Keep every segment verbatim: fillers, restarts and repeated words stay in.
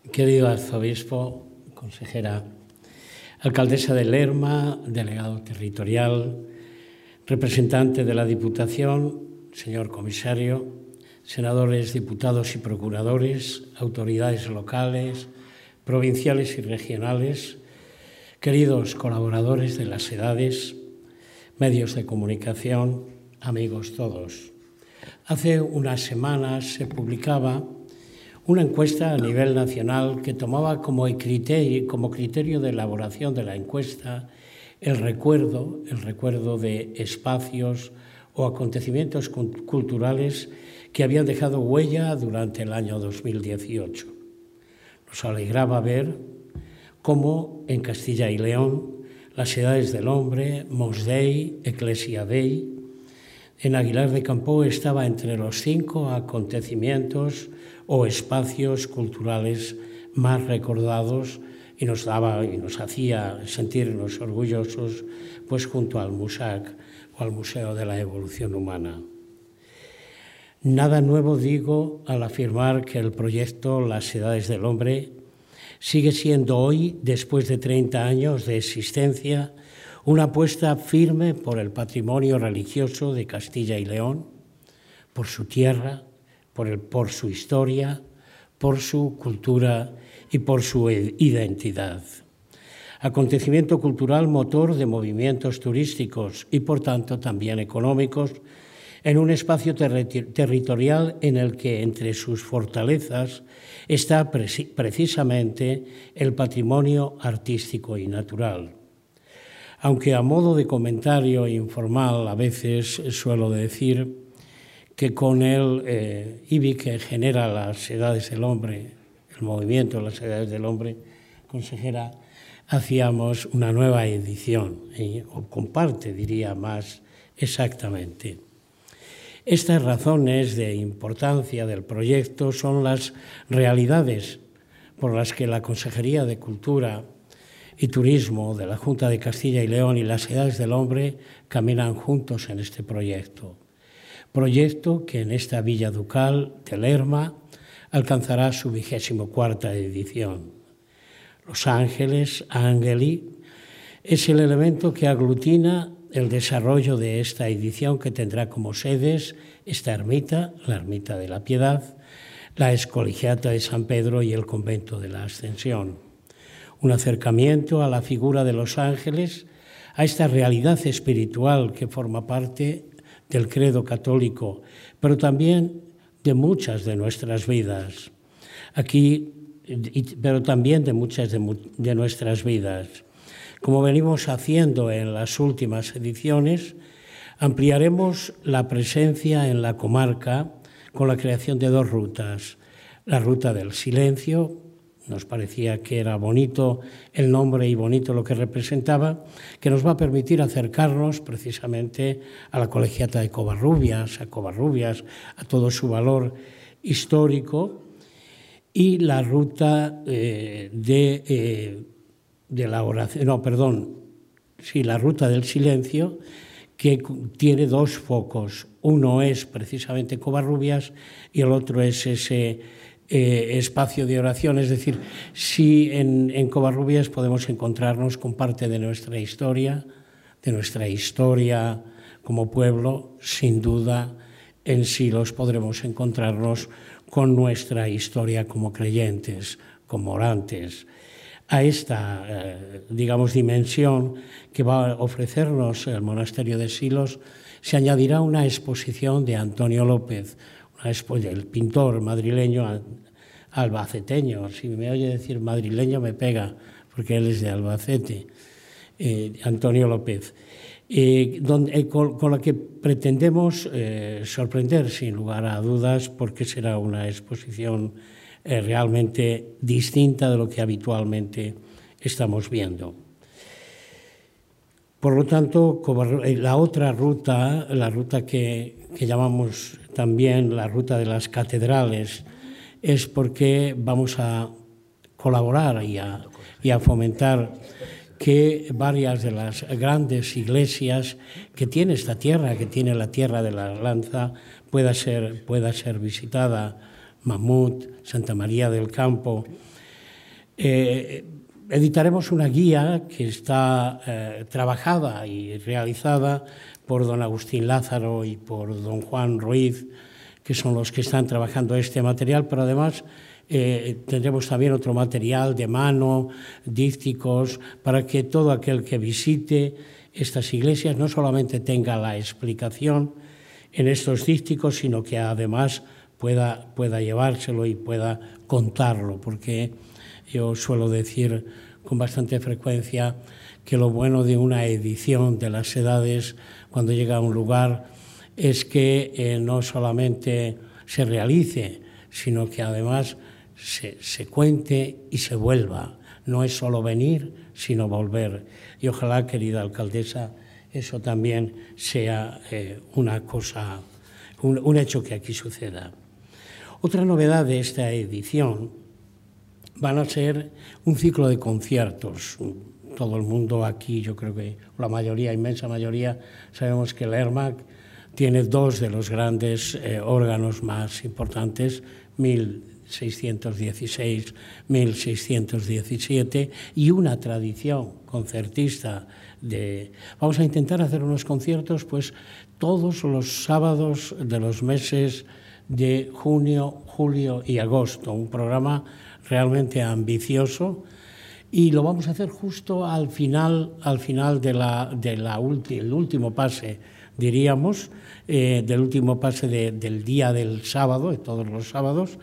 Querido arzobispo, consejera, alcaldesa de Lerma, delegado territorial, representante de la Diputación, señor comisario, senadores, diputados y procuradores, autoridades locales, provinciales y regionales, queridos colaboradores de las edades, medios de comunicación, amigos todos. Hace unas semanas se publicaba una encuesta a nivel nacional que tomaba como criterio, como criterio de elaboración de la encuesta el recuerdo, el recuerdo de espacios o acontecimientos culturales que habían dejado huella durante el año dos mil dieciocho. Nos alegraba ver cómo en Castilla y León las Edades del Hombre, Mos Dei, Ecclesia Dei, en Aguilar de Campo estaba entre los cinco acontecimientos o espacios culturales más recordados y nos daba y nos hacía sentirnos orgullosos, pues junto al MUSAC o al Museo de la Evolución Humana. Nada nuevo digo al afirmar que el proyecto Las Edades del Hombre sigue siendo hoy, después de treinta años de existencia, una apuesta firme por el patrimonio religioso de Castilla y León, por su tierra, por, el, por su historia, por su cultura y por su identidad. Acontecimiento cultural motor de movimientos turísticos y, por tanto, también económicos, en un espacio ter territorial en el que, entre sus fortalezas, está pre precisamente el patrimonio artístico y natural. Aunque a modo de comentario informal a veces suelo decir que con el eh, I B I que genera las edades del hombre, el movimiento de las edades del hombre, consejera, hacíamos una nueva edición, ¿eh? o comparte, diría más exactamente. Estas razones de importancia del proyecto son las realidades por las que la Consejería de Cultura y Turismo de la Junta de Castilla y León y las Edades del Hombre caminan juntos en este proyecto. Proyecto que en esta Villa Ducal de Lerma alcanzará su vigésimo cuarta edición. Los Ángeles, Angeli, es el elemento que aglutina el desarrollo de esta edición que tendrá como sedes esta ermita, la Ermita de la Piedad, la Excolegiata de San Pedro y el Convento de la Ascensión. Un acercamiento a la figura de los ángeles, a esta realidad espiritual que forma parte del credo católico, pero también de muchas de nuestras vidas. Aquí, pero también de muchas de, de nuestras vidas. Como venimos haciendo en las últimas ediciones, ampliaremos la presencia en la comarca con la creación de dos rutas. La ruta del silencio, nos parecía que era bonito el nombre y bonito lo que representaba, que nos va a permitir acercarnos precisamente a la Colegiata de Covarrubias, a Covarrubias, a todo su valor histórico, y la ruta eh, de, eh, de la oración, no, perdón, sí, la ruta del silencio, que tiene dos focos. Uno es precisamente Covarrubias y el otro es ese Eh, espacio de oración, es decir, si en, en Covarrubias podemos encontrarnos con parte de nuestra historia, de nuestra historia como pueblo, sin duda en Silos podremos encontrarnos con nuestra historia como creyentes, como orantes. A esta, eh, digamos, dimensión que va a ofrecernos el monasterio de Silos se añadirá una exposición de Antonio López, el pintor madrileño albaceteño. Si me oye decir madrileño me pega, porque él es de Albacete, eh, Antonio López, eh, donde, eh, con, con la que pretendemos eh, sorprender sin lugar a dudas, porque será una exposición eh, realmente distinta de lo que habitualmente estamos viendo. Por lo tanto, la otra ruta, la ruta que, que llamamos también la ruta de las catedrales, es porque vamos a colaborar y a, y a fomentar que varias de las grandes iglesias que tiene esta tierra, que tiene la tierra de la Lanza, pueda ser, pueda ser visitada. Mamut, Santa María del Campo, Eh, editaremos una guía que está eh, trabajada y realizada por don Agustín Lázaro y por don Juan Ruiz, que son los que están trabajando este material, pero además eh, tendremos también otro material de mano, dísticos, para que todo aquel que visite estas iglesias no solamente tenga la explicación en estos dísticos, sino que además pueda, pueda llevárselo y pueda contarlo, porque yo suelo decir con bastante frecuencia que lo bueno de una edición de las edades cuando llega a un lugar es que eh, no solamente se realice, sino que además se, se cuente y se vuelva. No es solo venir, sino volver. Y ojalá, querida alcaldesa, eso también sea eh, una cosa, un, un hecho que aquí suceda. Otra novedad de esta edición van a ser un ciclo de conciertos. Todo el mundo aquí, yo creo que la mayoría, inmensa mayoría, sabemos que el ERMAC tiene dos de los grandes eh, órganos más importantes, mil seiscientos dieciséis, mil seiscientos diecisiete, y una tradición concertista de... Vamos a intentar hacer unos conciertos pues todos los sábados de los meses de junio, julio y agosto, un programa realmente ambicioso, y lo vamos a hacer justo al final, al final de la, de la ulti, el último pase, diríamos, eh, del último pase de, del día del sábado, de todos los sábados,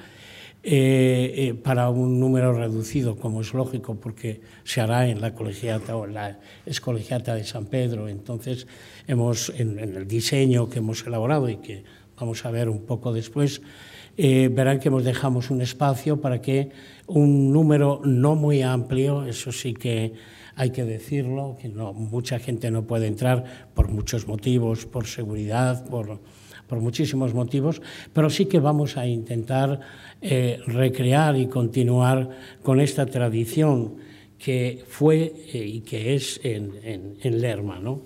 eh, eh, para un número reducido, como es lógico, porque se hará en la colegiata o en la excolegiata de San Pedro. Entonces, hemos, en, en el diseño que hemos elaborado y que vamos a ver un poco después, eh, verán que hemos dejamos un espacio para que un número no muy amplio, eso sí que hay que decirlo, que no, mucha gente no puede entrar por muchos motivos, por seguridad, por, por muchísimos motivos, pero sí que vamos a intentar eh, recrear y continuar con esta tradición que fue eh, y que es en, en, en Lerma, ¿no?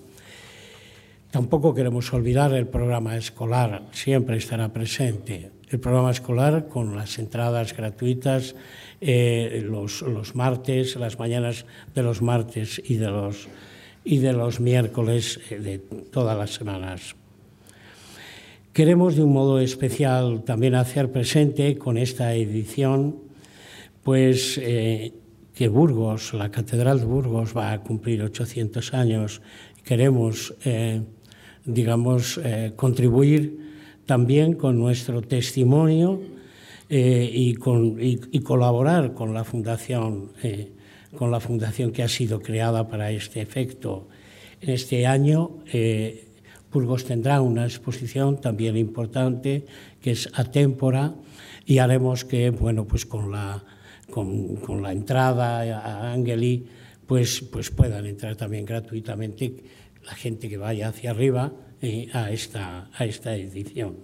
Tampoco queremos olvidar el programa escolar, siempre estará presente. El programa escolar con las entradas gratuitas eh, los, los martes, las mañanas de los martes y de los, y de los miércoles eh, de todas las semanas. Queremos de un modo especial también hacer presente con esta edición pues, eh, que Burgos, la Catedral de Burgos va a cumplir ochocientos años. Queremos eh, digamos, eh, contribuir también con nuestro testimonio eh, y, con, y, y colaborar con la fundación, eh, con la fundación que ha sido creada para este efecto. En este año, eh, Burgos tendrá una exposición también importante, que es Atémpora, y haremos que, bueno, pues con la, con, con la entrada a Angeli, pues, pues puedan entrar también gratuitamente la gente que vaya hacia arriba eh, a, esta, a esta edición.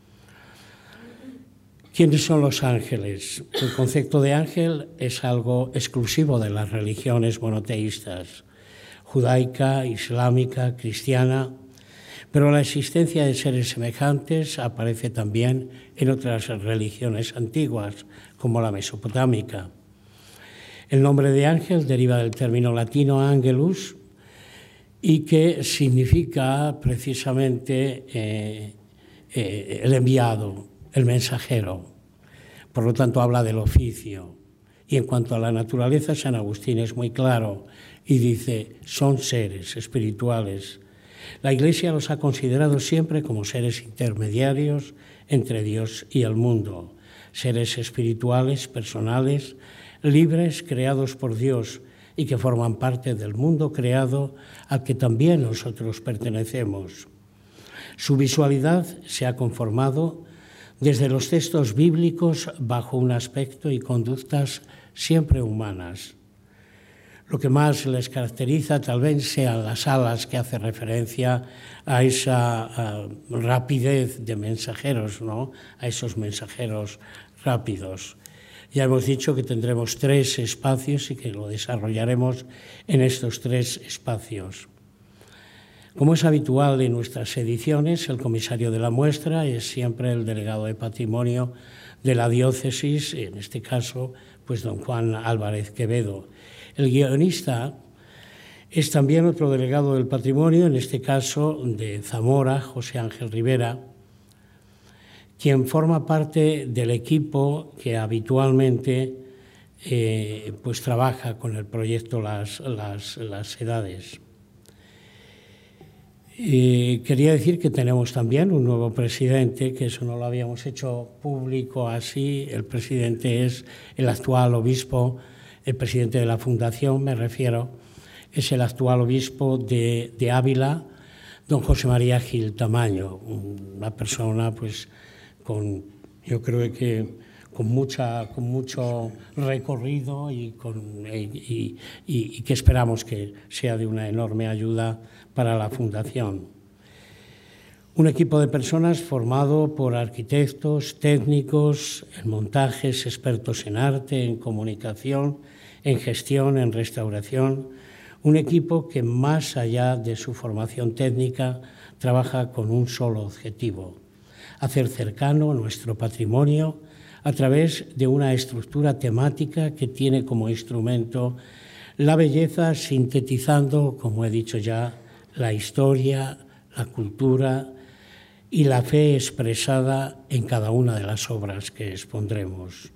¿Quiénes son los ángeles? El concepto de ángel es algo exclusivo de las religiones monoteístas, judaica, islámica, cristiana, pero la existencia de seres semejantes aparece también en otras religiones antiguas, como la mesopotámica. El nombre de ángel deriva del término latino angelus, y que significa precisamente eh, eh, el enviado, el mensajero. Por lo tanto, habla del oficio. Y en cuanto a la naturaleza, San Agustín es muy claro y dice, son seres espirituales. La Iglesia los ha considerado siempre como seres intermediarios entre Dios y el mundo, seres espirituales, personales, libres, creados por Dios, y que forman parte del mundo creado al que también nosotros pertenecemos. Su visualidad se ha conformado desde los textos bíblicos bajo un aspecto y conductas siempre humanas. Lo que más les caracteriza tal vez sean las alas, que hace referencia a esa uh, rapidez de mensajeros, ¿no? A esos mensajeros rápidos. Ya hemos dicho que tendremos tres espacios y que lo desarrollaremos en estos tres espacios. Como es habitual en nuestras ediciones, el comisario de la muestra es siempre el delegado de patrimonio de la diócesis, en este caso pues don Juan Álvarez Quevedo. El guionista es también otro delegado del patrimonio, en este caso de Zamora, José Ángel Rivera, quien forma parte del equipo que habitualmente eh, pues trabaja con el proyecto Las, las, las Edades. Eh, quería decir que tenemos también un nuevo presidente, que eso no lo habíamos hecho público así. El presidente es el actual obispo, el presidente de la fundación, me refiero, es el actual obispo de, de Ávila, don José María Gil Tamaño, una persona pues con, yo creo que con, mucha, con mucho recorrido y, con, y, y, y que esperamos que sea de una enorme ayuda para la Fundación. Un equipo de personas formado por arquitectos, técnicos, en montajes, expertos en arte, en comunicación, en gestión, en restauración. Un equipo que, más allá de su formación técnica, trabaja con un solo objetivo: hacer cercano nuestro patrimonio a través de una estructura temática que tiene como instrumento la belleza, sintetizando, como he dicho ya, la historia, la cultura y la fe expresada en cada una de las obras que expondremos.